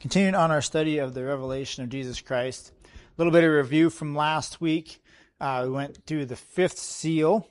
Continuing on our study of the revelation of Jesus Christ, a little bit of review from last week. We went through the fifth seal.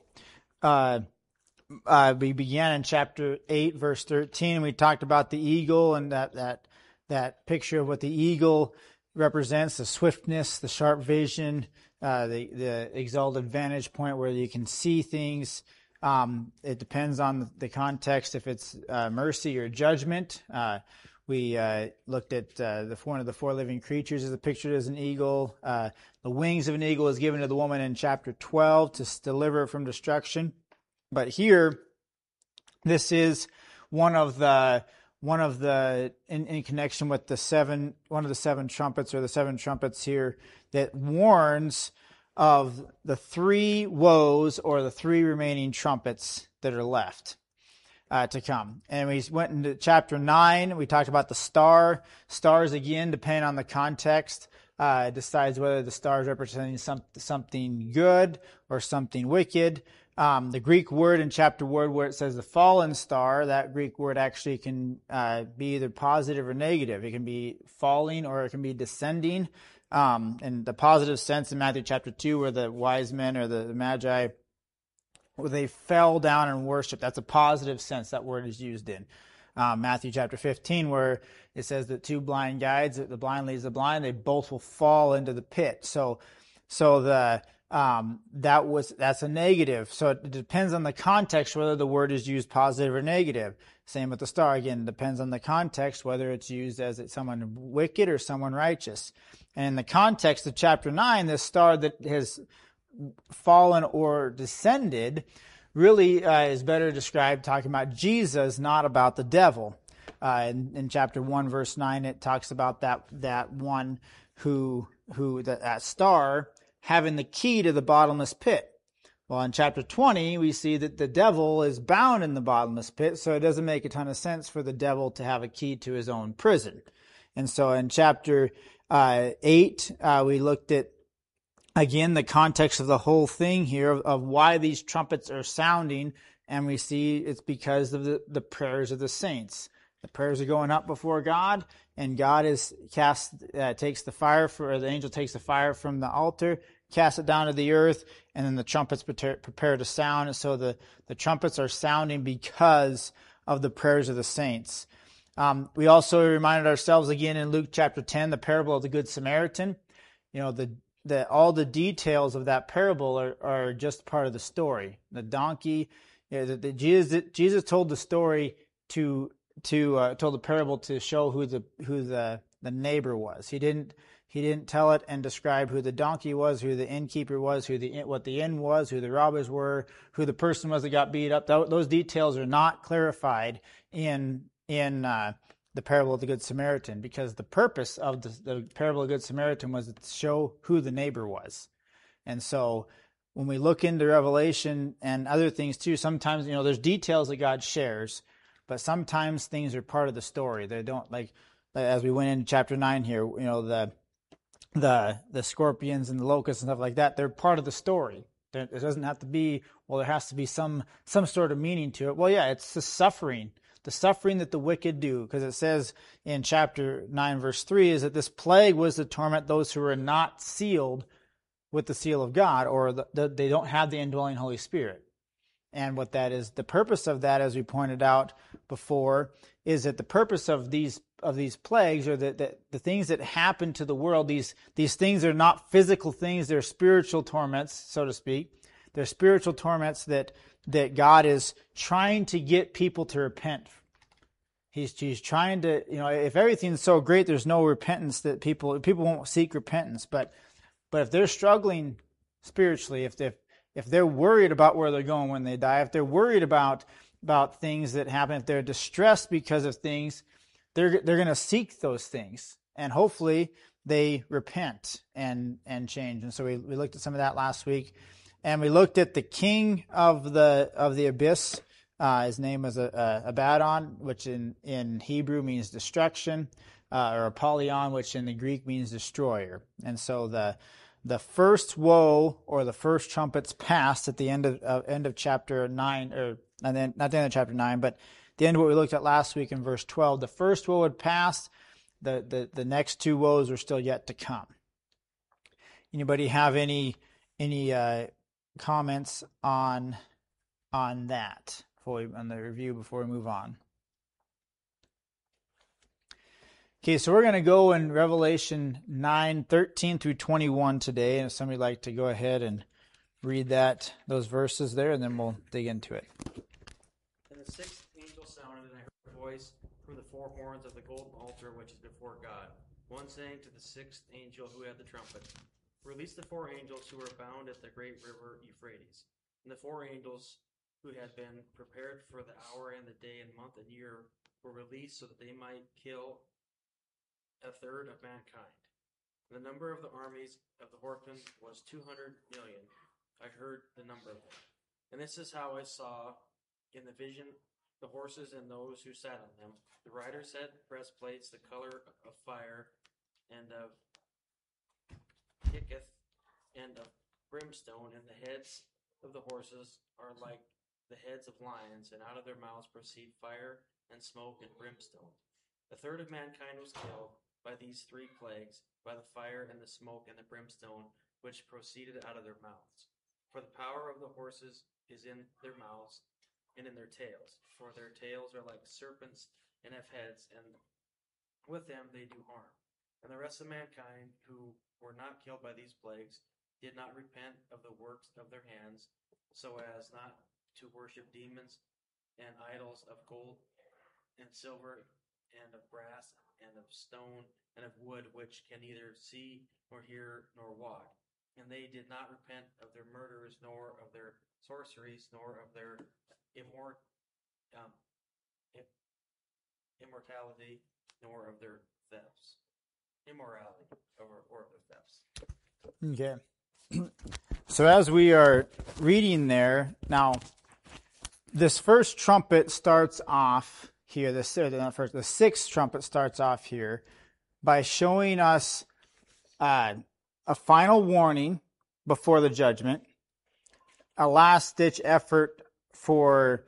We began in chapter 8, verse 13. We talked about the eagle and that picture of what the eagle represents, the swiftness, the sharp vision, the exalted vantage point where you can see things. It depends on the context, if it's mercy or judgment. We looked at one of the four living creatures is pictured as an eagle. The wings of an eagle is given to the woman in chapter 12 to deliver her from destruction. But here, this is one of the in connection with one of the seven trumpets, or the seven trumpets here, that warns of the three woes, or the three remaining trumpets that are left to come. And we went into chapter 9. We talked about the star. Stars, again, depending on the context, decides whether the star is representing something good or something wicked. The Greek word in chapter 1 where it says the fallen star, that Greek word actually can be either positive or negative. It can be falling or it can be descending. In the positive sense in Matthew chapter 2, where the wise men or the magi, where they fell down and worshiped. That's a positive sense that word is used in. Matthew chapter 15, where it says that two blind guides, the blind leads the blind, they both will fall into the pit. So that's a negative. So it depends on the context whether the word is used positive or negative. Same with the star. Again, it depends on the context whether it's used as someone wicked or someone righteous. And in the context of chapter 9, this star that has fallen or descended really is better described talking about Jesus, not about the devil. In chapter 1, verse 9, it talks about that one that star having the key to the bottomless pit. Well, in chapter 20, we see that the devil is bound in the bottomless pit, so it doesn't make a ton of sense for the devil to have a key to his own prison. And so in chapter 8, we looked at, again, the context of the whole thing here of why these trumpets are sounding, and we see it's because of the prayers of the saints. The prayers are going up before God, and God takes the fire, the angel takes the fire from the altar, casts it down to the earth, and then the trumpets prepare to sound. And so the trumpets are sounding because of the prayers of the saints. We also reminded ourselves again in Luke chapter 10, the parable of the Good Samaritan. All the details of that parable are just part of the story. The donkey, Jesus told the story told the parable to show who the neighbor was. He didn't tell it and describe who the donkey was, who the innkeeper was, what the inn was, who the robbers were, who the person was that got beat up. Those details are not clarified in the parable of the Good Samaritan, because the purpose of the parable of the Good Samaritan was to show who the neighbor was. And so when we look into Revelation and other things too, sometimes, there's details that God shares, but sometimes things are part of the story. They don't, like as we went into chapter 9 here, the scorpions and the locusts and stuff like that, they're part of the story. It doesn't have to be, there has to be some sort of meaning to it. Well, yeah, it's the suffering that the wicked do, because it says in chapter 9, verse 3, is that this plague was to torment those who are not sealed with the seal of God, or they don't have the indwelling Holy Spirit. And what that is, the purpose of that, as we pointed out before, is that the purpose of these plagues, or the things that happen to the world, these things are not physical things, they're spiritual torments, so to speak. They're spiritual torments that God is trying to get people to repent. He's trying to, if everything's so great, there's no repentance, that people won't seek repentance. But if they're struggling spiritually, if they're worried about where they're going when they die, if they're worried about things that happen, if they're distressed because of things, they're going to seek those things, and hopefully they repent and change. And so we looked at some of that last week. And we looked at the king of the abyss. His name was Abaddon, which in Hebrew means destruction, or Apollyon, which in the Greek means destroyer. And so the first woe, or the first trumpets, passed at the end of chapter 9, or not the end of chapter 9, but the end of what we looked at last week in verse 12. The first woe had passed. The next two woes are still yet to come. Anybody have any comments on that on the review before we move on? Okay, so we're going to go in Revelation 9:13 through 21 today, and if somebody would like to go ahead and read those verses there, and then we'll dig into it. And the sixth angel sounded, and I heard a voice from the four horns of the golden altar which is before God, one saying to the sixth angel who had the trumpet, "Release the four angels who are bound at the great river Euphrates." And the four angels who had been prepared for the hour and the day and month and year were released so that they might kill a third of mankind. The number of the armies of the horsemen was 200 million. I heard the number of them. And this is how I saw in the vision the horses and those who sat on them. The riders had breastplates the color of fire and of Hicketh and of brimstone, and the heads of the horses are like the heads of lions, and out of their mouths proceed fire and smoke and brimstone. A third of mankind was killed by these three plagues, by the fire and the smoke and the brimstone, which proceeded out of their mouths. For the power of the horses is in their mouths and in their tails, for their tails are like serpents and have heads, and with them they do harm. And the rest of mankind who were not killed by these plagues did not repent of the works of their hands, so as not to worship demons and idols of gold and silver and of brass and of stone and of wood, which can neither see nor hear nor walk. And they did not repent of their murders, nor of their sorceries, nor of their immortality, nor of their thefts. Immorality, or of their thefts. Okay. So as we are reading there, now, this first trumpet starts off here, the sixth trumpet starts off here by showing us a final warning before the judgment, a last-ditch effort for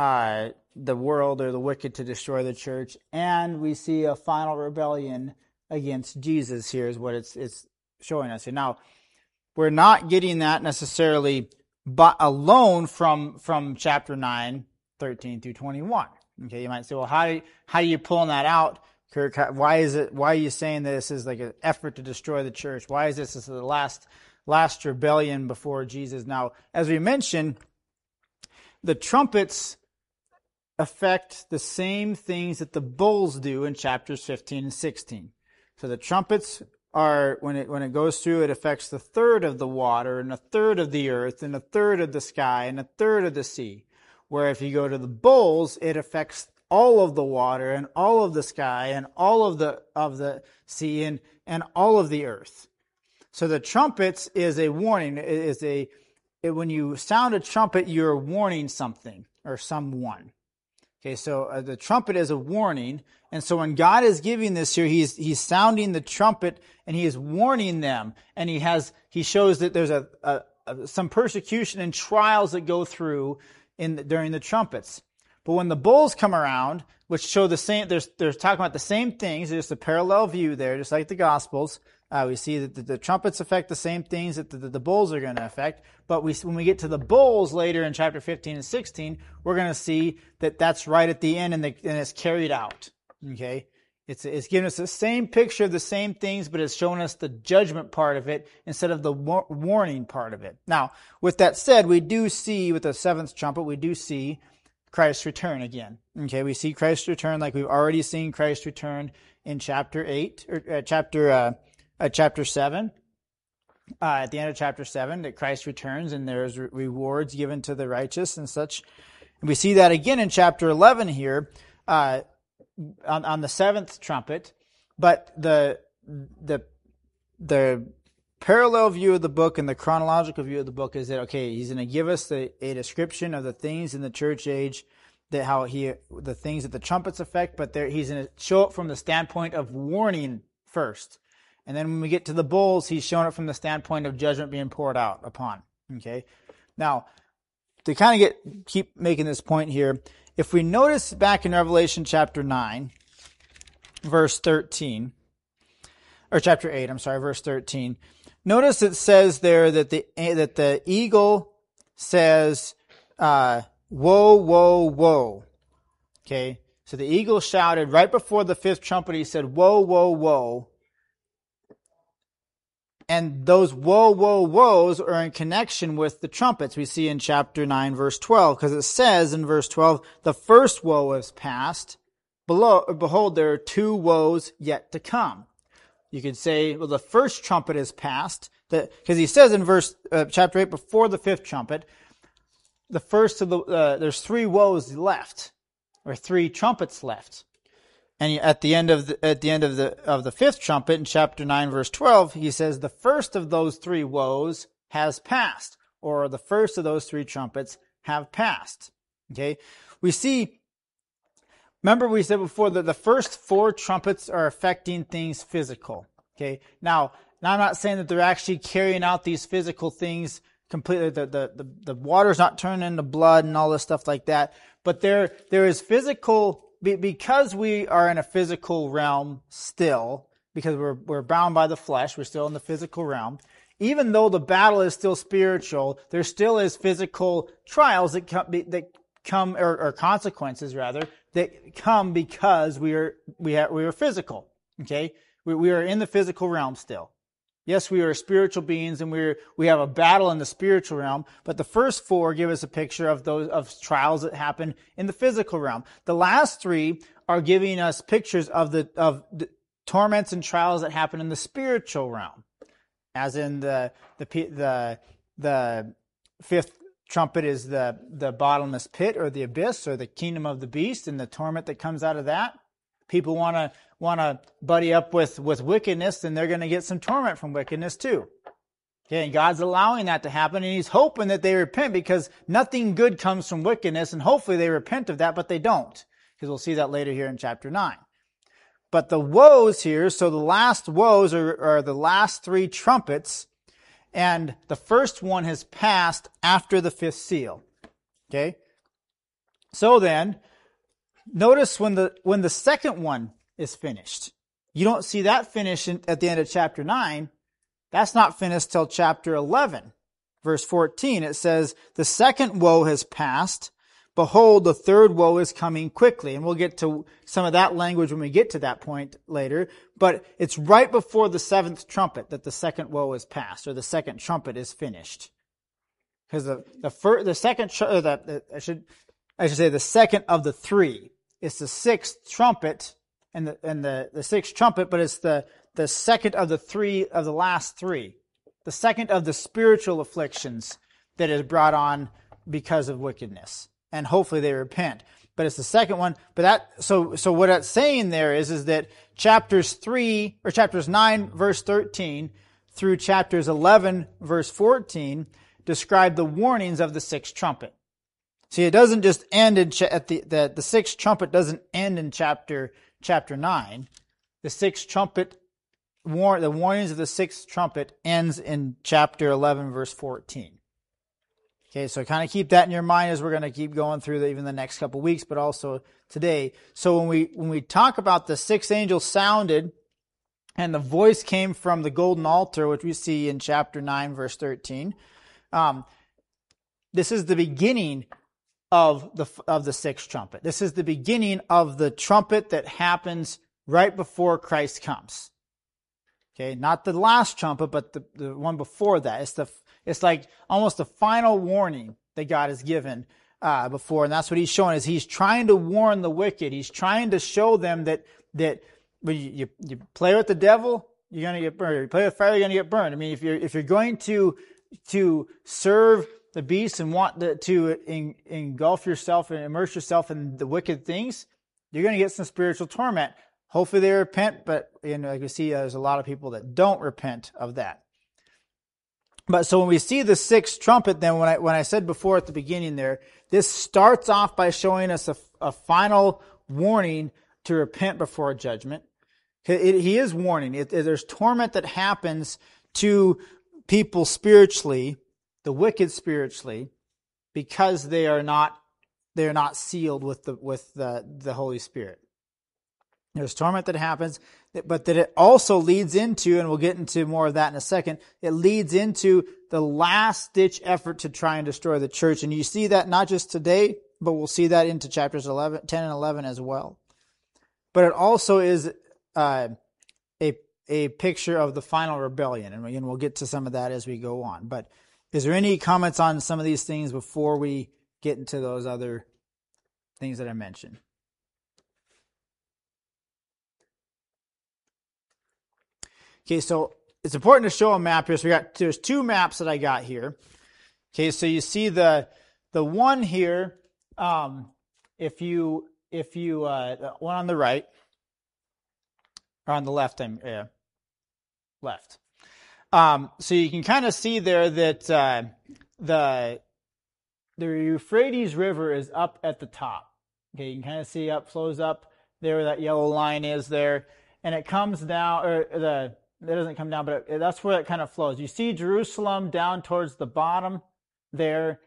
the world or the wicked to destroy the church, and we see a final rebellion against Jesus here is what it's showing us here. Now, we're not getting that necessarily but alone from chapter 9, 13 through 21. Okay, you might say, well, how are you pulling that out, Kirk? Why are you saying this is like an effort to destroy the church? Why is this is the last rebellion before Jesus? Now, as we mentioned, the trumpets affect the same things that the bowls do in chapters 15 and 16. So the trumpets are, when it goes through, it affects the third of the water and a third of the earth and a third of the sky and a third of the sea. Where if you go to the bowls, it affects all of the water and all of the sky and all of the sea and all of the earth. So the trumpets is a warning. When you sound a trumpet, you're warning something or someone. Okay, so the trumpet is a warning, and so when God is giving this here, he's sounding the trumpet and he is warning them, and he shows that there's some persecution and trials that go through during the trumpets. But when the bowls come around, which show the same, they're talking about the same things. There's a parallel view there, just like the Gospels. We see that the trumpets affect the same things that the bowls are going to affect. But when we get to the bowls later in chapter 15 and 16, we're going to see that that's right at the end and it's carried out. Okay? It's giving us the same picture of the same things, but it's showing us the judgment part of it instead of the warning part of it. Now, with that said, we do see, with the seventh trumpet, we do see Christ's return again. Okay, we see Christ's return like we've already seen Christ's return in chapter 8, or chapter 7. At the end of chapter 7, that Christ returns and there's rewards given to the righteous and such. And we see that again in chapter 11 here, on the seventh trumpet. But the parallel view of the book and the chronological view of the book is that, okay, he's going to give us a description of the things in the church age, the things that the trumpets affect, but he's going to show it from the standpoint of warning first. And then when we get to the bowls, he's showing it from the standpoint of judgment being poured out upon. Okay? Now, to kind of keep making this point here, if we notice back in Revelation chapter 9, verse 13, or chapter 8, I'm sorry, verse 13. Notice it says there that the eagle says, woe, woe, woe. Okay, so the eagle shouted right before the fifth trumpet, he said, woe, woe, woe. And those woe, woe, woes are in connection with the trumpets we see in chapter 9, verse 12, because it says in verse 12, the first woe is past. Behold, there are two woes yet to come. You could say, well, the first trumpet is past, because he says in chapter 8, before the fifth trumpet, the first of there's three woes left, or three trumpets left. And at the end of the fifth trumpet in chapter 9 verse 12, he says the first of those three woes has passed, or the first of those three trumpets have passed. Okay? Remember we said before that the first four trumpets are affecting things physical. Okay? Now I'm not saying that they're actually carrying out these physical things completely. The water's not turning into blood and all this stuff like that, but there is physical. Because we are in a physical realm still, because we're bound by the flesh, we're still in the physical realm. Even though the battle is still spiritual, there still is physical trials that come or consequences rather that come because we are physical. Okay, we are in the physical realm still. Yes, we are spiritual beings, and we have a battle in the spiritual realm. But the first four give us a picture of trials that happen in the physical realm. The last three are giving us pictures of the torments and trials that happen in the spiritual realm, as in the fifth trumpet is the bottomless pit or the abyss or the kingdom of the beast, and the torment that comes out of that. People want to buddy up with wickedness, and they're going to get some torment from wickedness too. Okay, and God's allowing that to happen, and He's hoping that they repent, because nothing good comes from wickedness, and hopefully they repent of that, but they don't, because we'll see that later here in chapter 9. But the woes here, so the last woes are the last three trumpets, and the first one has passed after the fifth seal. Okay? So then, notice when the second one is finished. You don't see that finish at the end of chapter 9. That's not finished till chapter 11. Verse 14, it says, the second woe has passed. Behold, the third woe is coming quickly. And we'll get to some of that language when we get to that point later. But it's right before the seventh trumpet that the second woe is passed, or the second trumpet is finished. Because the second of the three. It's the sixth trumpet and the sixth trumpet, but it's the second of the three of the last three. The second of the spiritual afflictions that is brought on because of wickedness. And hopefully they repent. But it's the second one. But so what it's saying there is that chapters 9 verse 13 through chapters 11 verse 14 describe the warnings of the sixth trumpet. See, it doesn't just end the sixth trumpet doesn't end in chapter 9. The sixth trumpet, the warnings of the sixth trumpet ends in chapter 11, verse 14. Okay, so kind of keep that in your mind as we're going to keep going through even the next couple weeks, but also today. So when we talk about the sixth angel sounded, and the voice came from the golden altar, which we see in chapter 9, verse 13. This is the beginning of the sixth trumpet. This is the beginning of the trumpet that happens right before Christ comes. Okay, not the last trumpet, but the one before that. It's like almost the final warning that God has given before, and that's what He's showing. Is He's trying to warn the wicked. He's trying to show them that when you play with the devil, you're going to get burned. You play with fire, you're going to get burned. I mean, if you're going to serve the beast and want to engulf yourself and immerse yourself in the wicked things, you're going to get some spiritual torment. Hopefully they repent, but like we see, there's a lot of people that don't repent of that. But so when we see the sixth trumpet, then when I said before at the beginning there, this starts off by showing us a final warning to repent before judgment. He is warning. There's torment that happens to people spiritually, the wicked spiritually, because they are not sealed with the Holy Spirit. There's torment that happens, but that it also leads into, and we'll get into more of that in a second, it leads into the last-ditch effort to try and destroy the church. And you see that not just today, but we'll see that into chapters 10 and 11 as well. But it also is a picture of the final rebellion, and we'll get to some of that as we go on. But is there any comments on some of these things before we get into those other things that I mentioned? Okay, so it's important to show a map here. So there's two maps that I got here. Okay, so you see the one here, if you the one on the right, or on the left, left. So you can kind of see there that the Euphrates River is up at the top. Okay, you can kind of see flows up there where that yellow line is there, and it comes down, it doesn't come down, but that's where it kind of flows. You see Jerusalem down towards the bottom there,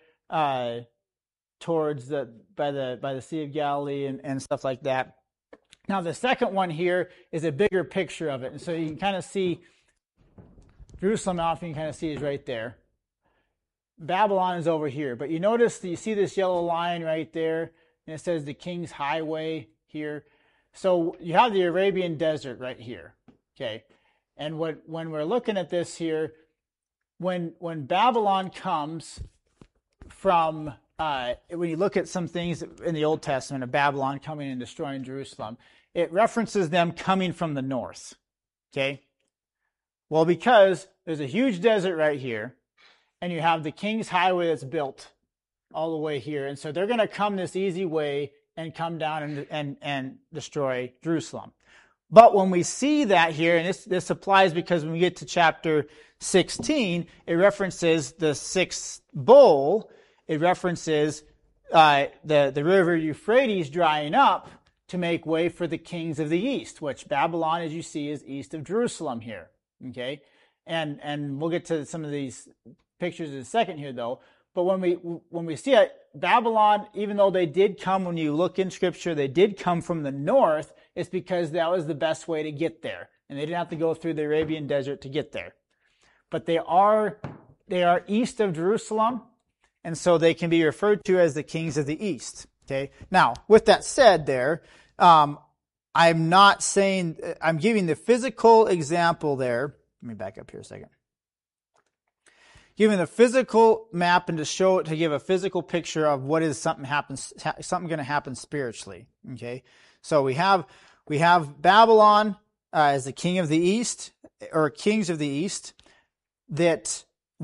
towards by the Sea of Galilee and stuff like that. Now the second one here is a bigger picture of it, and so you can kind of see Jerusalem. Often you can kind of see is right there. Babylon is over here, but you notice that you see this yellow line right there, and it says the King's Highway here. So you have the Arabian Desert right here. Okay. And when we're looking at this here, when Babylon comes from, when you look at some things in the Old Testament of Babylon coming and destroying Jerusalem, it references them coming from the north. Okay? Well, because there's a huge desert right here, and you have the King's Highway that's built all the way here, and so they're going to come this easy way and come down and destroy Jerusalem. But when we see that here, and this applies because when we get to chapter 16, it references the sixth bowl. It references the river Euphrates drying up to make way for the kings of the east, which Babylon, as you see, is east of Jerusalem here. Okay, and we'll get to some of these pictures in a second here, though. But when we see it, Babylon, even though they did come, when you look in Scripture, they did come from the north. It's because that was the best way to get there, and they didn't have to go through the Arabian Desert to get there. But they are east of Jerusalem, and so they can be referred to as the kings of the east. Okay. Now, with that said, I'm not saying I'm giving the physical example there. Let me back up here a second. Giving the physical map and to give a physical picture of what is something going to happen spiritually. Okay. So we have Babylon as the king of the east, or kings of the east, that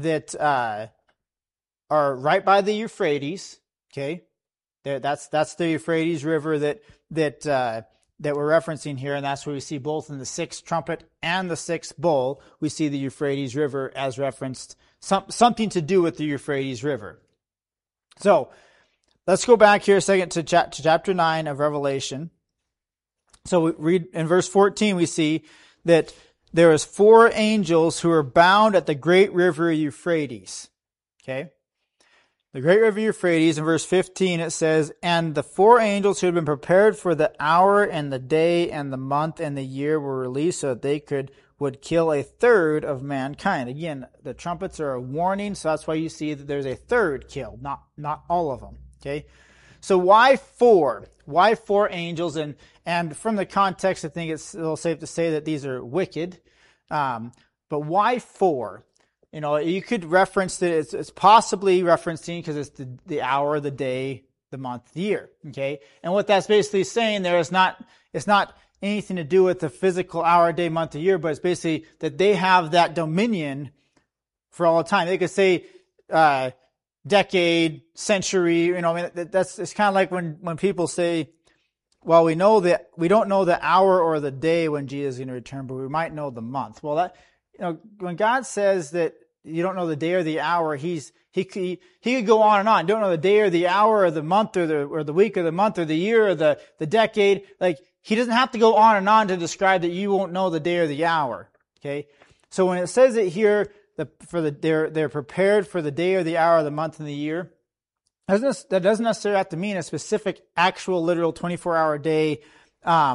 are right by the Euphrates. Okay, that's the Euphrates River that we're referencing here, and that's where we see both in the sixth trumpet and the sixth bowl. We see the Euphrates River as referenced, something to do with the Euphrates River. So let's go back here a second to chapter 9 of Revelation. So we read in verse 14, we see that there is 4 angels who are bound at the great river Euphrates. Okay? The great river Euphrates, in verse 15, it says, "And the 4 angels who had been prepared for the hour and the day and the month and the year were released so that they would kill a third of mankind." Again, the trumpets are a warning, so that's why you see that there's a third killed, not all of them. Okay? So why 4? Why 4 angels? And from the context, I think it's a little safe to say that these are wicked. But why 4? You know, you could reference that it's possibly referencing because it's the hour, the day, the month, the year. Okay, and what that's basically saying there is it's not anything to do with the physical hour, day, month, year, but it's basically that they have that dominion for all time. They could say decade, century. You know, I mean, it's kind of like when people say, well, we don't know the hour or the day when Jesus is going to return, but we might know the month. Well, when God says that you don't know the day or the hour, he could go on and on. Don't know the day or the hour or the month or the week or the month or the year or the decade. Like, he doesn't have to go on and on to describe that you won't know the day or the hour. Okay, so when it says it here, they're prepared for the day or the hour, the month and the year, that doesn't necessarily have to mean a specific, actual, literal 24-hour day, or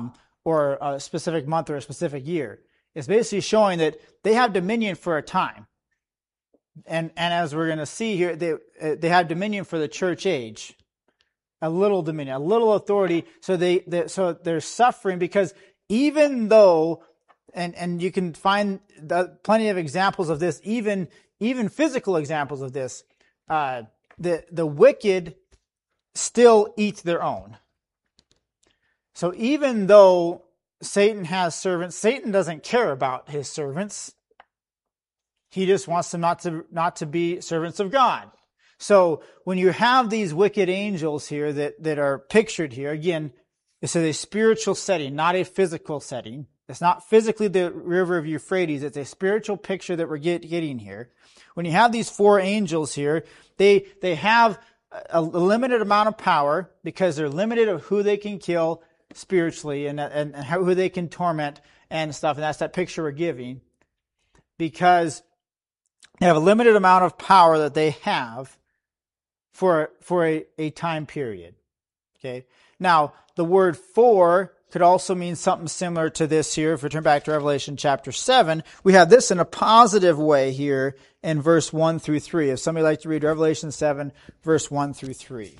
or a specific month or a specific year. It's basically showing that they have dominion for a time. And as we're going to see here, they have dominion for the church age. A little dominion, a little authority. So they're suffering because even though, and you can find plenty of examples of this, even physical examples of this, the wicked still eat their own. So even though Satan has servants, Satan doesn't care about his servants. He just wants them not to be servants of God. So when you have these wicked angels here that are pictured here, again, this is a spiritual setting, not a physical setting. It's not physically the river of Euphrates. It's a spiritual picture that we're getting here. When you have these four angels here, they have a limited amount of power because they're limited of who they can kill spiritually and who they can torment and stuff. And that's that picture we're giving. Because they have a limited amount of power that they have for a time period. Okay. Now, the word "for" could also mean something similar to this here. If we turn back to Revelation chapter 7, we have this in a positive way here in verse 1 through 3. If somebody would like to read Revelation 7, verse 1 through 3.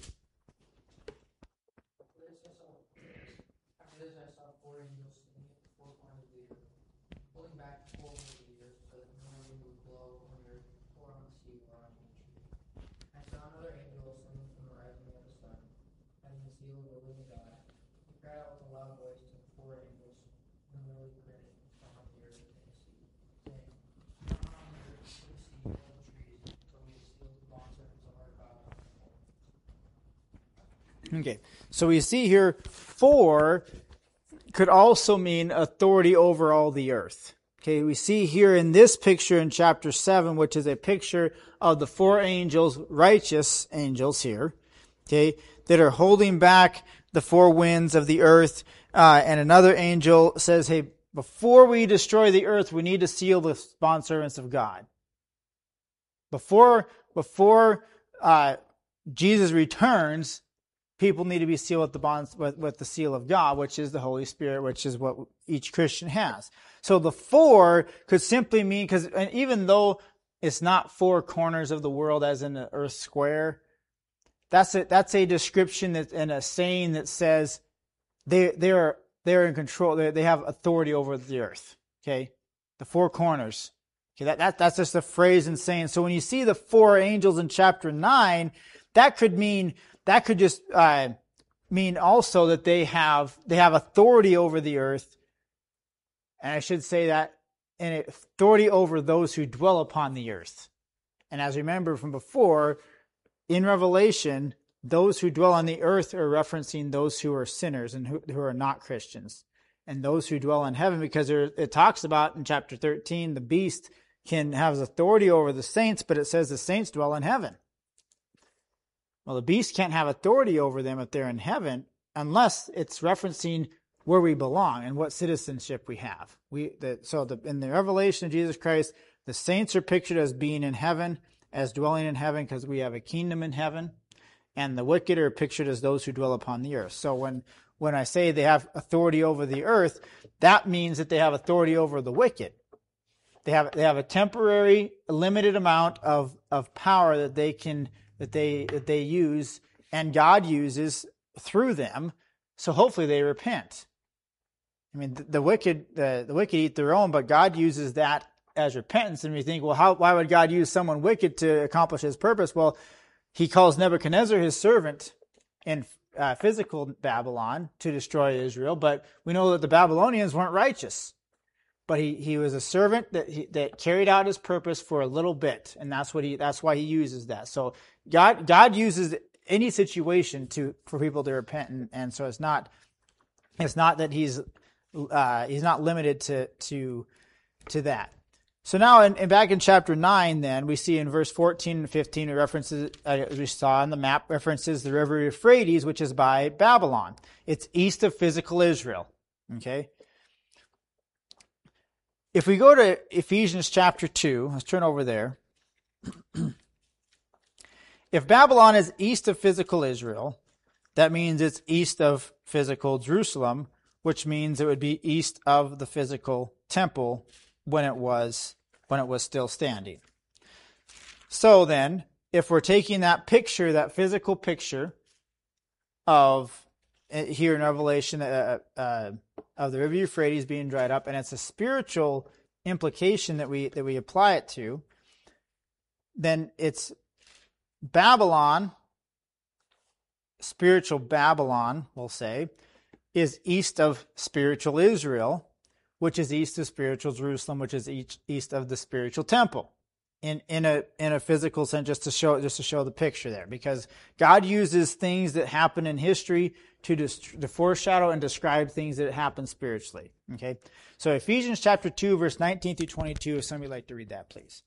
Okay, so we see here, "for" could also mean authority over all the earth. Okay, we see here in this picture in chapter 7, which is a picture of the four angels, righteous angels here, okay, that are holding back the four winds of the earth. And another angel says, hey, before we destroy the earth, we need to seal the bondservants of God. Before Jesus returns, people need to be sealed with the bonds with the seal of God, which is the Holy Spirit, which is what each Christian has. So the "for" could simply mean, because even though it's not four corners of the world as in the earth square, that's a description and a saying that says they're in control. They have authority over the earth. Okay, the four corners. Okay, that's just a phrase and saying. So when you see the four angels in chapter 9, that could just mean also that they have authority over the earth, and I should say that, and authority over those who dwell upon the earth. And as you remember from before, in Revelation, those who dwell on the earth are referencing those who are sinners and who are not Christians, and those who dwell in heaven, because it talks about in chapter 13 the beast can have authority over the saints, but it says the saints dwell in heaven. Well, the beast can't have authority over them if they're in heaven unless it's referencing where we belong and what citizenship we have. In the revelation of Jesus Christ, the saints are pictured as being in heaven, as dwelling in heaven, because we have a kingdom in heaven, and the wicked are pictured as those who dwell upon the earth. So when I say they have authority over the earth, that means that they have authority over the wicked. They have a temporary, limited amount of power that they use, and God uses through them. So hopefully they repent. I mean, the wicked eat their own, but God uses that as repentance. And we think, well, why would God use someone wicked to accomplish His purpose? Well, He calls Nebuchadnezzar His servant in physical Babylon to destroy Israel, but we know that the Babylonians weren't righteous. But he was a servant that carried out His purpose for a little bit, and that's why He uses that. So God uses any situation for people to repent, and so it's not that He's not limited to that. So now, back in chapter 9, then we see in verse 14 and 15, it references, as we saw on the map, references the river Euphrates, which is by Babylon. It's east of physical Israel. Okay. If we go to Ephesians chapter 2, let's turn over there. If Babylon is east of physical Israel, that means it's east of physical Jerusalem, which means it would be east of the physical temple when it was still standing. So then, if we're taking that picture, that physical picture of here in Revelation of the river Euphrates being dried up, and it's a spiritual implication that we apply it to, then it's Babylon, spiritual Babylon, we'll say, is east of spiritual Israel, which is east of spiritual Jerusalem, which is east of the spiritual temple. In a physical sense, just to show the picture there, because God uses things that happen in history to foreshadow and describe things that happen spiritually. Okay, so Ephesians chapter 2, verse 19 through 22. If somebody would like to read that, please.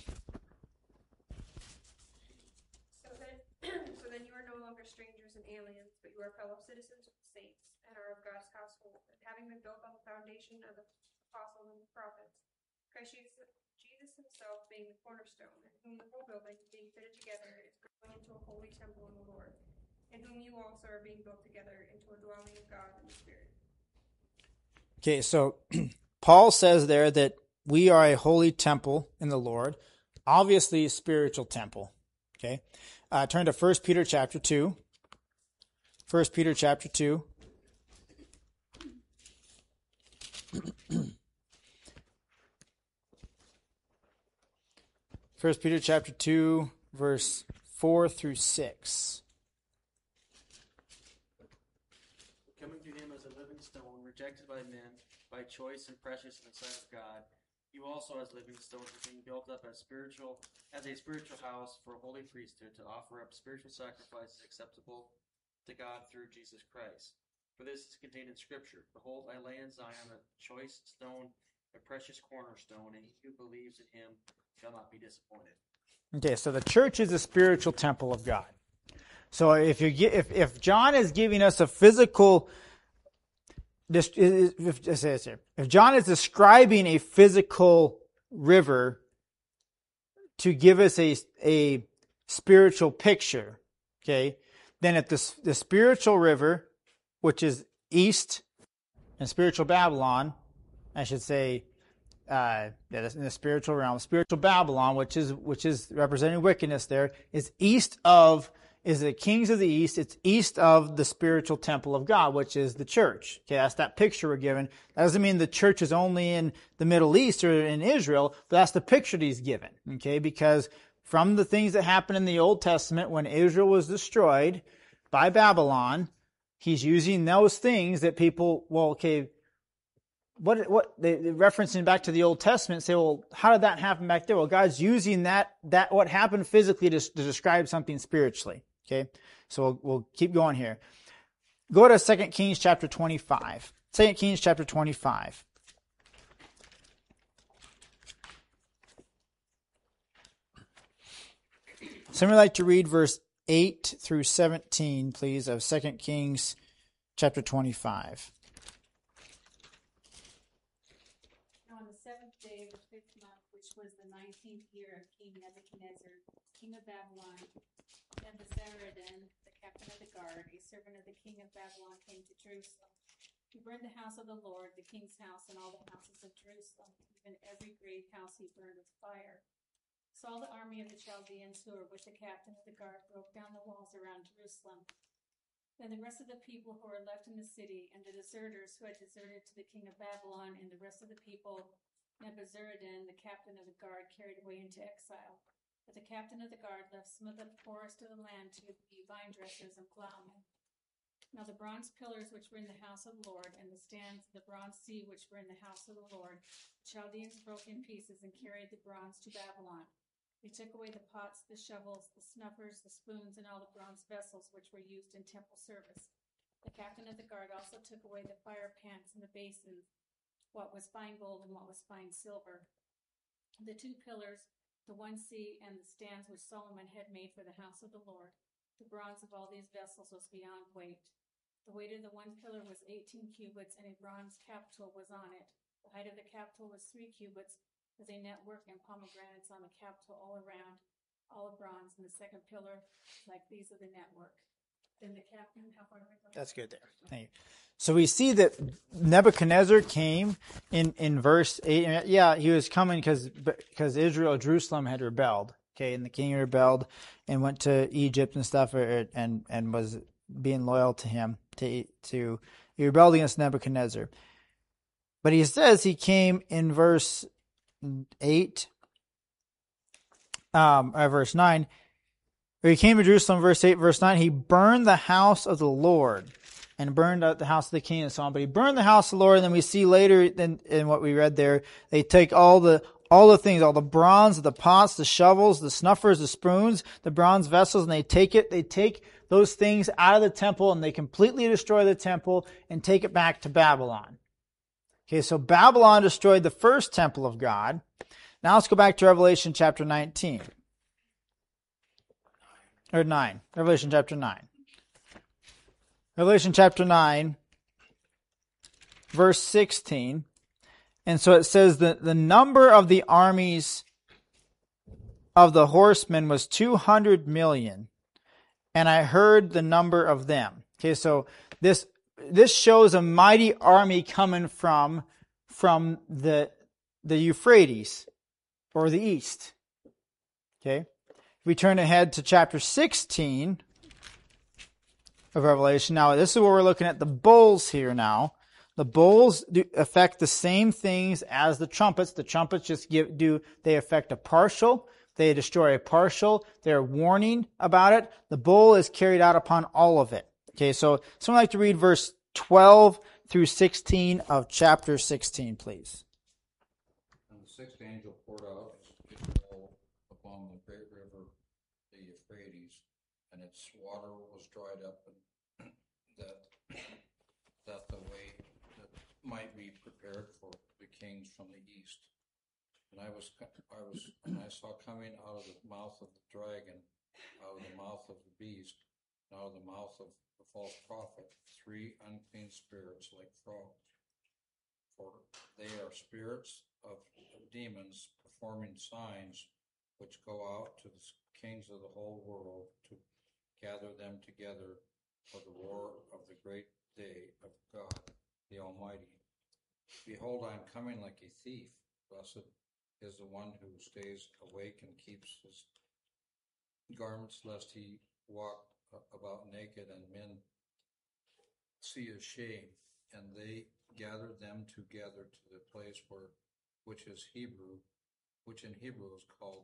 So then you are no longer strangers and aliens, but you are fellow citizens with the saints and are of God's household, and having been built on the foundation of the apostles and the prophets, Christ Jesus himself being the cornerstone, in whom the whole building, being fitted together, is growing into a holy temple in the Lord, in whom you also are being built together into a dwelling of God in the Spirit. Okay, so Paul says there that we are a holy temple in the Lord, obviously a spiritual temple. Okay, turn to 1 Peter chapter 2. 1 Peter chapter 2. First Peter chapter 2, verse 4 through 6. Coming to him as a living stone, rejected by men, by choice and precious in the sight of God, you also as living stones are being built up as a spiritual house for a holy priesthood, to offer up spiritual sacrifices acceptable to God through Jesus Christ. For this is contained in Scripture. Behold, I lay in Zion a choice stone, a precious cornerstone, and he who believes in him shall not be disappointed. Okay, so the church is a spiritual temple of God. So if John is giving us a physical, if John is describing a physical river to give us a spiritual picture, okay, then at the spiritual river, which is east, and spiritual Babylon, I should say, in the spiritual realm, spiritual Babylon, which is representing wickedness there, is the kings of the east. It's east of the spiritual temple of God, which is the church. Okay, that's that picture we're given. That doesn't mean the church is only in the Middle East or in Israel, but that's the picture that he's given. Okay, because from the things that happened in the Old Testament when Israel was destroyed by Babylon, he's using those things that people, what they referencing back to the Old Testament, say, well, how did that happen back there? Well, God's using that what happened physically to describe something spiritually. Okay, so we'll keep going here. Go to 2 Kings chapter 25. 2 Kings chapter 25. Somebody like to read verse 8 through 17, please, of 2 Kings chapter 25. On the 7th day of the 5th month, which was the 19th year of King Nebuchadnezzar, king of Babylon, Nebuzaradan, the captain of the guard, a servant of the king of Babylon, came to Jerusalem. He burned the house of the Lord, the king's house, and all the houses of Jerusalem. Even every great house he burned with fire. So all the army of the Chaldeans who were with the captain of the guard broke down the walls around Jerusalem. Then the rest of the people who were left in the city, and the deserters who had deserted to the king of Babylon, and the rest of the people, Nebuzaradan, the captain of the guard, carried away into exile. But the captain of the guard left some of the poorest of the land to be vine dressers and plowmen. Now the bronze pillars which were in the house of the Lord, and the stands of the bronze sea which were in the house of the Lord, the Chaldeans broke in pieces and carried the bronze to Babylon. They took away the pots, the shovels, the snuffers, the spoons, and all the bronze vessels which were used in temple service. The captain of the guard also took away the fire pans and the basins, what was fine gold and what was fine silver. The two pillars, the one sea, and the stands which Solomon had made for the house of the Lord. The bronze of all these vessels was beyond weight. The weight of the one pillar was 18 cubits, and a bronze capital was on it. The height of the capital was 3 cubits, with a network and pomegranates on the capital all around, all of bronze, and the second pillar like these of the network. Then the captain, how far do we go? That's good there. Thank you. So we see that Nebuchadnezzar came in verse 8. Yeah, he was coming because Israel, Jerusalem had rebelled. Okay, and the king rebelled and went to Egypt and stuff, and was being loyal to him. He rebelled against Nebuchadnezzar. But he says he came in verse 8, verse 9. Where he came to Jerusalem, verse 8, verse 9, he burned the house of the Lord and burned out the house of the king and so on. But he burned the house of the Lord, and then we see later in what we read there, they take all the things, all the bronze, the pots, the shovels, the snuffers, the spoons, the bronze vessels, and they take those things out of the temple, and they completely destroy the temple and take it back to Babylon. Okay, so Babylon destroyed the first temple of God. Now let's go back to Revelation chapter 19. Or 9. Revelation chapter 9. Revelation chapter 9, verse 16. And so it says that the number of the armies of the horsemen was 200 million. And I heard the number of them. Okay, so this shows a mighty army coming from the Euphrates, or the east. Okay. We turn ahead to chapter 16 of Revelation. Now, this is where we're looking at the bowls here now. The bowls affect the same things as the trumpets. The trumpets they affect a partial. They destroy a partial. They're warning about it. The bowl is carried out upon all of it. Okay, so someone like to read verse 12 through 16 of chapter 16, please. And the sixth angel poured out his bowl upon the great river, the Euphrates, and its water was dried up, and that the way that might be prepared for the kings from the east. And I saw coming out of the mouth of the dragon, out of the mouth of the beast, and out of the mouth of the false prophet, 3 unclean spirits like frogs. For they are spirits of demons performing signs, which go out to the kings of the whole world to gather them together for the war of the great day of God, the Almighty. Behold, I am coming like a thief. Blessed is the one who stays awake and keeps his garments, lest he walk about naked and men see his shame. And they gathered them together to the place which in Hebrew is called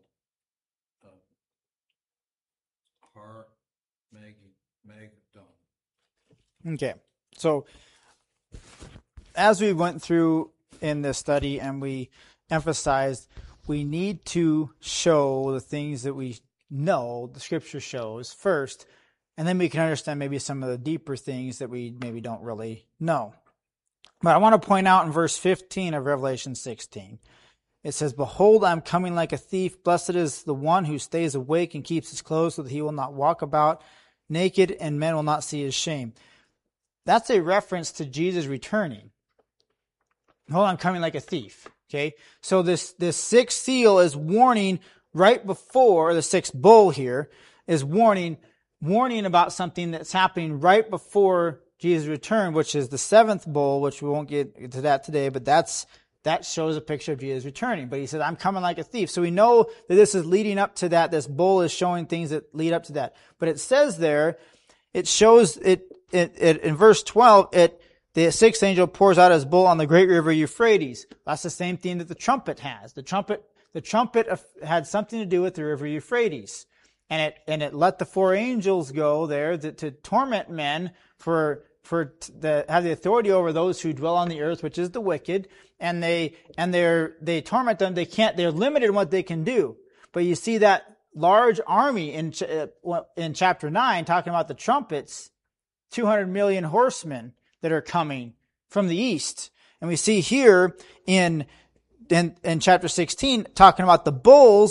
Har Magdon. Okay, so as we went through in this study and we emphasized, we need to show the things that we know the Scripture shows first, and then we can understand maybe some of the deeper things that we maybe don't really know. But I want to point out in verse 15 of Revelation 16, it says, Behold, I am coming like a thief. Blessed is the one who stays awake and keeps his clothes, so that he will not walk about naked, and men will not see his shame. That's a reference to Jesus returning. Behold, I'm coming like a thief. Okay, so this sixth seal is warning right before, the sixth bowl here is warning about something that's happening right before Jesus' return, which is the seventh bowl, which we won't get to that today, but that shows a picture of Jesus returning. But he said, I'm coming like a thief. So we know that this is leading up to that. This bowl is showing things that lead up to that. But it says there, it shows it in verse 12, the sixth angel pours out his bowl on the great river Euphrates. That's the same thing that the trumpet has. The trumpet had something to do with the river Euphrates. And it let the 4 angels go there to torment men have the authority over those who dwell on the earth, which is the wicked, and they torment them. They're limited in what they can do. But you see that large army in chapter 9 talking about the trumpets, 200 million horsemen that are coming from the east. And we see here in chapter 16 talking about the bulls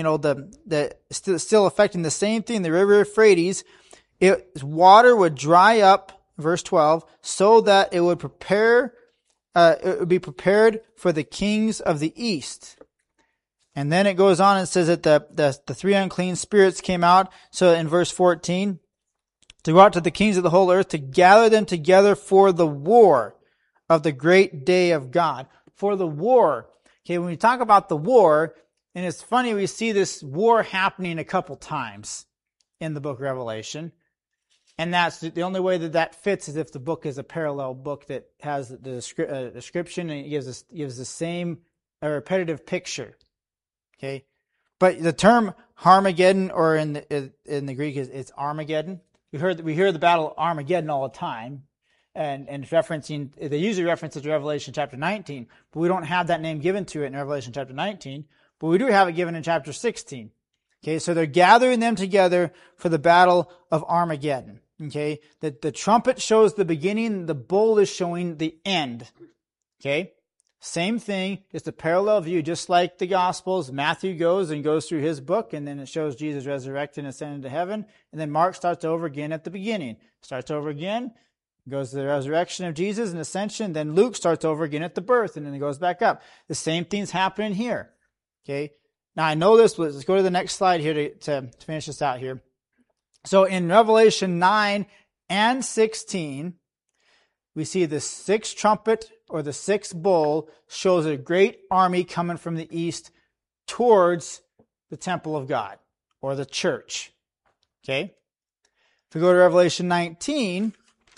still affecting the same thing, the river Euphrates. Its water would dry up, verse 12, so that it would be prepared for the kings of the east. And then it goes on and says that the 3 unclean spirits came out. So in verse 14, to go out to the kings of the whole earth, to gather them together for the war of the great day of God. For the war. Okay, when we talk about the war, and it's funny, we see this war happening a couple times in the book of Revelation. And that's the only way that fits is if the book is a parallel book that has the description and it gives the same repetitive picture. Okay, but the term Armageddon, or in the Greek, it's Armageddon. We hear the battle of Armageddon all the time, and referencing, they usually reference it to Revelation chapter 19, but we don't have that name given to it in Revelation chapter 19, but we do have it given in chapter 16. Okay, so they're gathering them together for the battle of Armageddon. Okay, the trumpet shows the beginning, the bowl is showing the end. Okay, same thing, just a parallel view, just like the Gospels. Matthew goes through his book, and then it shows Jesus resurrected and ascended to heaven, and then Mark starts over again at the beginning. Starts over again, goes to the resurrection of Jesus and ascension, then Luke starts over again at the birth, and then it goes back up. The same thing's happening here. Okay, now I know this, but let's go to the next slide here to finish this out here. So in Revelation 9 and 16, we see the sixth trumpet, or the sixth bowl, shows a great army coming from the east towards the temple of God, or the church. Okay? If we go to Revelation 19,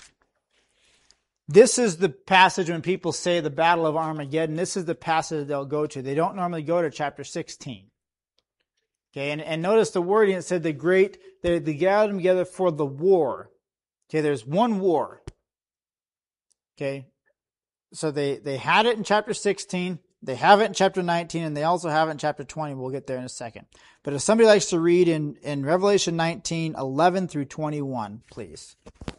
this is the passage when people say the Battle of Armageddon. This is the passage they'll go to. They don't normally go to chapter 16. Okay, and notice the wording, it said they gathered them together for the war. Okay, there's one war. Okay, so they had it in chapter 16, they have it in chapter 19, and they also have it in chapter 20. We'll get there in a second. But if somebody likes to read in Revelation 19, 11 through 21, please.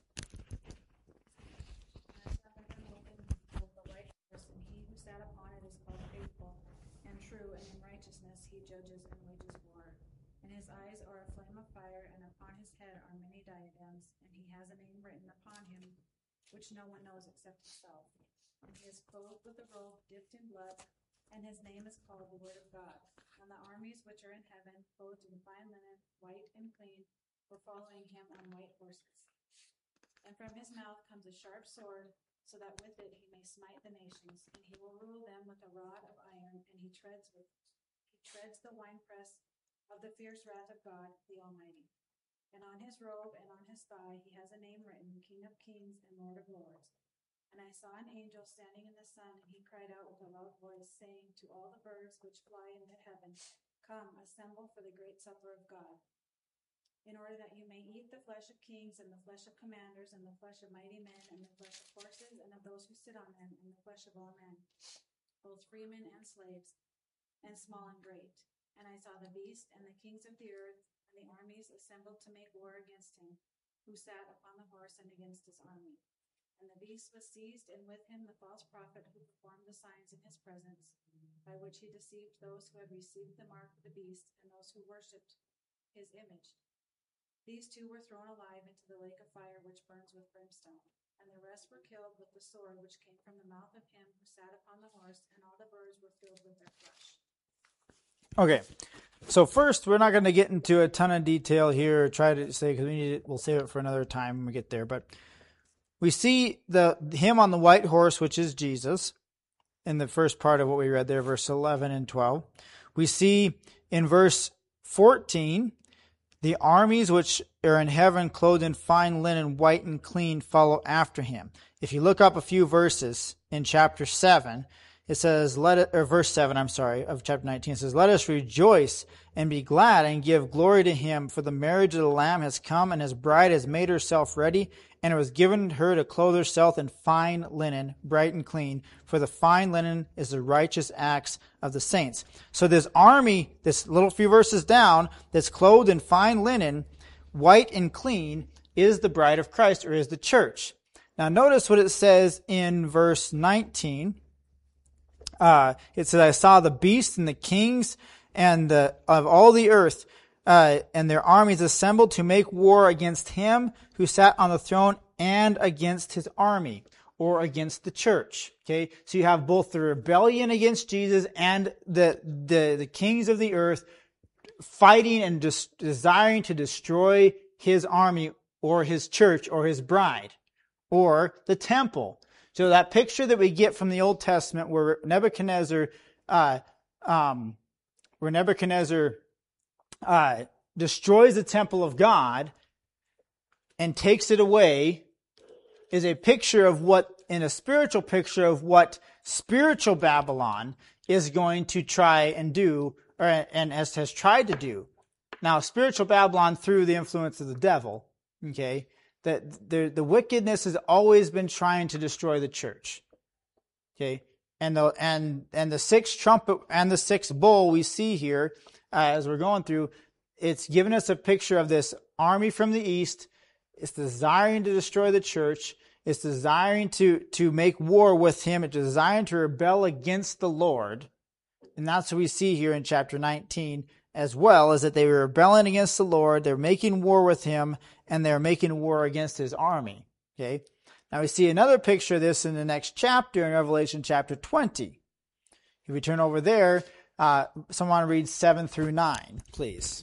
Which no one knows except himself. And he is clothed with a robe dipped in blood, and his name is called the Word of God. And the armies which are in heaven, clothed in fine linen, white and clean, were following him on white horses. And from his mouth comes a sharp sword, so that with it he may smite the nations, and he will rule them with a rod of iron, and he treads the winepress of the fierce wrath of God, the Almighty. And on his robe and on his thigh he has a name written, King of Kings and Lord of Lords. And I saw an angel standing in the sun, and he cried out with a loud voice, saying to all the birds which fly into heaven, Come, assemble for the great supper of God, in order that you may eat the flesh of kings, and the flesh of commanders, and the flesh of mighty men, and the flesh of horses, and of those who sit on them, and the flesh of all men, both freemen and slaves, and small and great. And I saw the beast and the kings of the earth and the armies assembled to make war against him, who sat upon the horse, and against his army. And the beast was seized, and with him the false prophet who performed the signs in his presence, by which he deceived those who had received the mark of the beast, and those who worshipped his image. These two were thrown alive into the lake of fire which burns with brimstone. And the rest were killed with the sword which came from the mouth of him who sat upon the horse, and all the birds were filled with their flesh. Okay, so first, we're not going to get into a ton of detail here, or try to say, because we'll save it for another time when we get there. But we see him on the white horse, which is Jesus, in the first part of what we read there, verse 11 and 12. We see in verse 14, the armies which are in heaven, clothed in fine linen, white and clean, follow after him. If you look up a few verses in chapter 7, it says, verse 7, of chapter 19, it says, Let us rejoice and be glad and give glory to him, for the marriage of the Lamb has come, and his bride has made herself ready, and it was given her to clothe herself in fine linen, bright and clean, for the fine linen is the righteous acts of the saints. So this army, this little few verses down, that's clothed in fine linen, white and clean, is the bride of Christ, or is the church. Now notice what it says in verse 19. It says, I saw the beast and the kings and of all the earth and their armies assembled to make war against him who sat on the throne and against his army, or against the church. Okay, so you have both the rebellion against Jesus and the kings of the earth fighting and desiring to destroy his army or his church, or his bride, or the temple. So that picture that we get from the Old Testament where Nebuchadnezzar destroys the temple of God and takes it away is a picture of a spiritual picture of what spiritual Babylon is going to try and do, and has tried to do. Now, spiritual Babylon through the influence of the devil, okay, that the wickedness has always been trying to destroy the church, okay, and the sixth trumpet and the sixth bowl we see here as we're going through, it's given us a picture of this army from the east. It's desiring to destroy the church. It's desiring to make war with him. It's desiring to rebel against the Lord. And that's what we see here in chapter 19 as well, is that they were rebelling against the Lord. They're making war with him, and they're making war against his army. Okay. Now we see another picture of this in the next chapter in Revelation chapter 20. If we turn over there, someone read 7 through 9, please.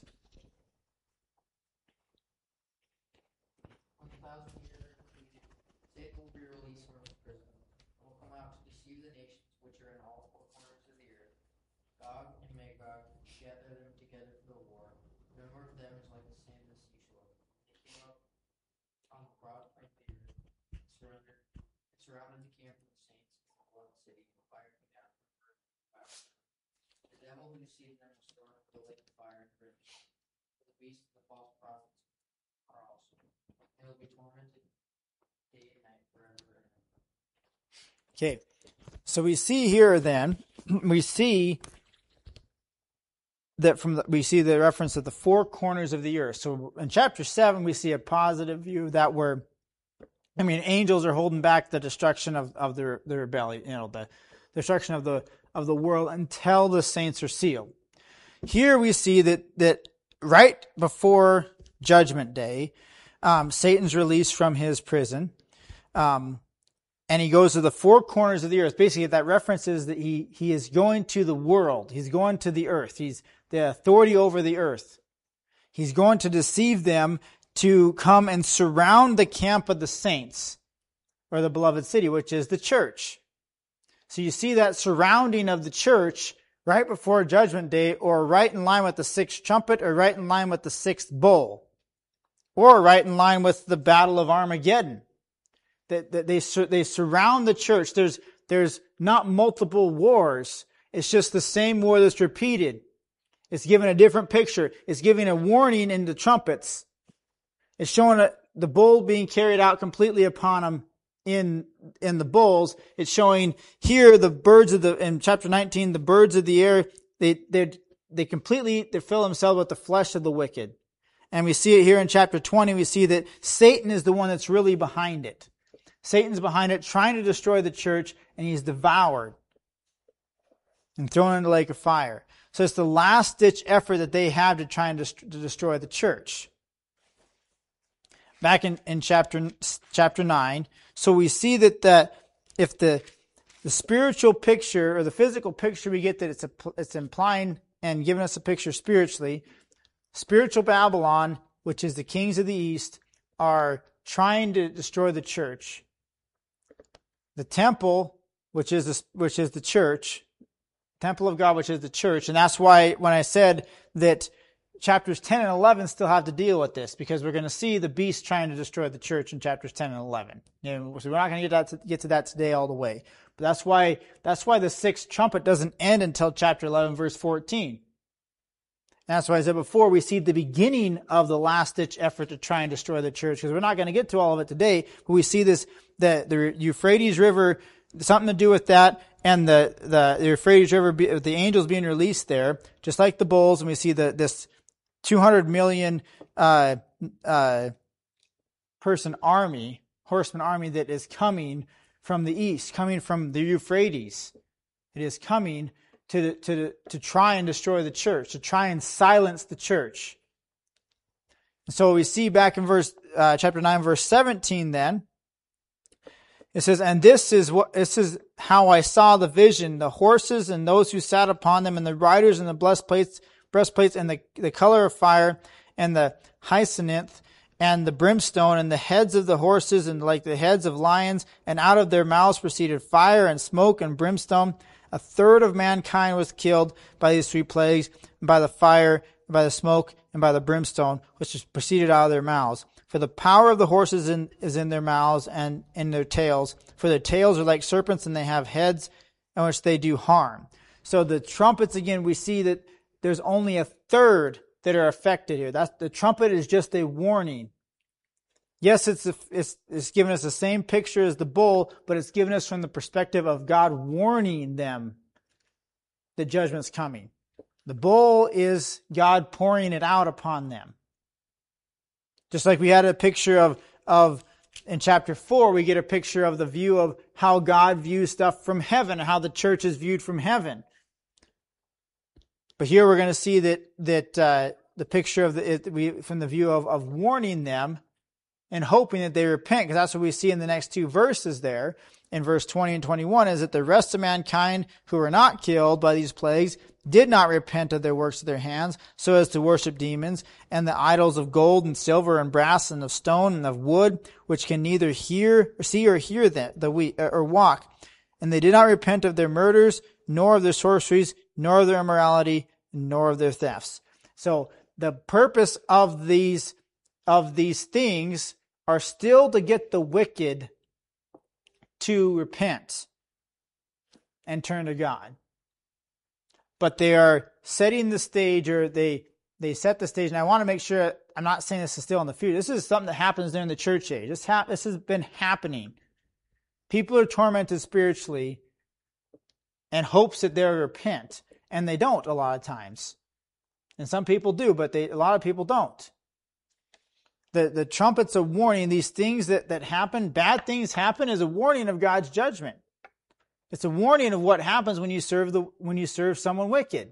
Satan will be released from his prison, and will come out to deceive the nations which are in all four corners of the earth. Gog and Magog gather them together for the war. The number of them is like the sand of the seashore. They came up on the broad plain of the earth, and surrounded the camp of the saints in the beloved city, and fire came down from the earth and devoured them. The devil who deceived them was thrown into the lake of fire and brimstone. The beast and the false prophets are also. They will be tormented day and night forever and ever. Okay, so we see here then, we see the reference of the four corners of the earth. So in chapter 7, we see a positive view that angels are holding back the destruction of the rebellion, the destruction of the world until the saints are sealed. Here we see that right before Judgment Day, Satan's released from his prison, and he goes to the four corners of the earth. Basically, that reference is that he is going to the world. He's going to the earth. He's the authority over the earth. He's going to deceive them to come and surround the camp of the saints, or the beloved city, which is the church. So you see that surrounding of the church right before Judgment Day, or right in line with the sixth trumpet, or right in line with the sixth bowl, or right in line with the Battle of Armageddon. That they surround the church. There's not multiple wars. It's just the same war that's repeated. It's giving a different picture. It's giving a warning in the trumpets. It's showing the bull being carried out completely upon them in the bulls. It's showing here in chapter 19, the birds of the air, they fill themselves with the flesh of the wicked. And we see it here in chapter 20. We see that Satan is the one that's really behind it. Satan's behind it, trying to destroy the church, and he's devoured and thrown into the lake of fire. So it's the last-ditch effort that they have to try and to destroy the church. Back in chapter 9, so we see that if the spiritual picture or the physical picture we get, that it's implying and giving us a picture spiritually, spiritual Babylon, which is the kings of the east, are trying to destroy the church. The temple, which is the church, temple of God, which is the church. And that's why when I said that chapters 10 and 11 still have to deal with this, because we're going to see the beast trying to destroy the church in chapters 10 and 11. So we're not going to get to that today all the way. But that's why the sixth trumpet doesn't end until chapter 11, verse 14. And that's why I said before, we see the beginning of the last-ditch effort to try and destroy the church, because we're not going to get to all of it today, but we see this, the Euphrates River, something to do with that, and the Euphrates River, the angels being released there, just like the bulls, and we see this 200 million person army, horseman army that is coming from the east, coming from the Euphrates. It is coming to try and destroy the church, to try and silence the church. So we see back in chapter 9, verse 17 then, it says, "And this is how I saw the vision, the horses and those who sat upon them, and the riders and the breastplates and the color of fire and the hyacinth and the brimstone, and the heads of the horses, and like the heads of lions, and out of their mouths proceeded fire and smoke and brimstone. A third of mankind was killed by these three plagues, by the fire, by the smoke, and by the brimstone, which proceeded out of their mouths. For the power of the horses is in their mouths and in their tails. For their tails are like serpents, and they have heads in which they do harm. So the trumpets, again, we see that there's only a third that are affected here. The trumpet is just a warning. Yes, it's given us the same picture as the bull, but it's given us from the perspective of God warning them that judgment's coming. The bull is God pouring it out upon them. Just like we had a picture of in chapter 4, we get a picture of the view of how God views stuff from heaven and how the church is viewed from heaven. But here we're going to see that the picture of from the view of warning them and hoping that they repent, because that's what we see in the next two verses there. In verse 20 and 21 is that the rest of mankind who were not killed by these plagues did not repent of their works of their hands, so as to worship demons, and the idols of gold and silver and brass and of stone and of wood, which can neither see or hear or walk. And they did not repent of their murders, nor of their sorceries, nor of their immorality, nor of their thefts. So the purpose of these things are still to get the wicked to repent and turn to God. But they are setting the stage, or they set the stage. And I want to make sure I'm not saying this is still in the future. This is something that happens during the church age. This has been happening. People are tormented spiritually and hopes that they'll repent. And they don't a lot of times. And some people do, but a lot of people don't. The trumpet's a warning. These things that happen, bad things happen, is a warning of God's judgment. It's a warning of what happens when you serve someone wicked.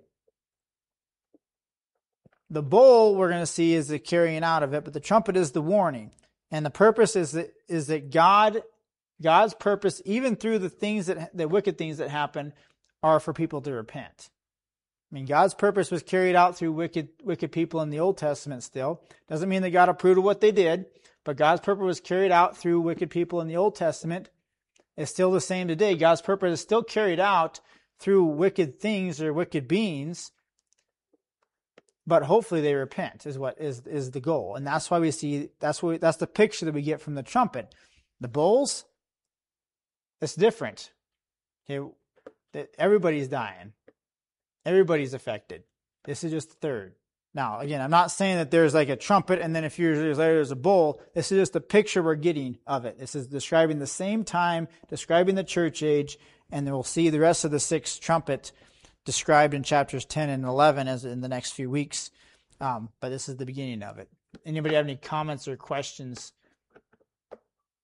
The bowl we're going to see is the carrying out of it, but the trumpet is the warning. And the purpose is that God's purpose, even through the wicked things that happen, are for people to repent. I mean, God's purpose was carried out through wicked people in the Old Testament still. Doesn't mean that God approved of what they did, but God's purpose was carried out through wicked people in the Old Testament. It's still the same today. God's purpose is still carried out through wicked things or wicked beings, but hopefully they repent is what is the goal. And that's why we see, that's the picture that we get from the trumpet. The bowls, it's different. Okay, everybody's dying. Everybody's affected. This is just the third. Now, again, I'm not saying that there's like a trumpet and then a few years later there's a bowl. This is just the picture we're getting of it. This is describing the same time, describing the church age, and then we'll see the rest of the sixth trumpet described in chapters 10 and 11 as in the next few weeks. But this is the beginning of it. Anybody have any comments or questions?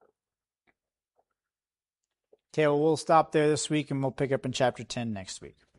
Okay, well, we'll stop there this week and we'll pick up in chapter 10 next week.